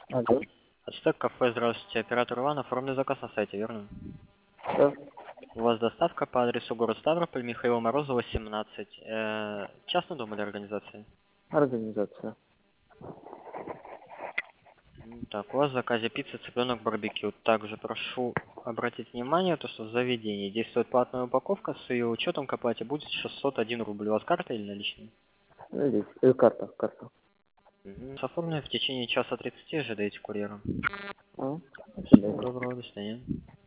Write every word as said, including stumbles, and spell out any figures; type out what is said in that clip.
Алло. Ацтек кафе, здравствуйте. Оператор Иван, оформлю заказ на сайте, верно? Да, У вас доставка по адресу город Ставрополь, Михаила Морозова, семнадцать. Э, частный дом или организация? организация. М, Так, у вас в заказе пицца, цыпленок, барбекю. Также прошу обратить внимание, то, что в заведении действует платная упаковка, с ее учетом к оплате будет шестьсот один рубль. У вас карта или наличные? Ну, здесь. Э, карта, карта. Мгм. С оформленной в течение часа тридцати ожидаете курьера. А? Всего доброго, до свидания.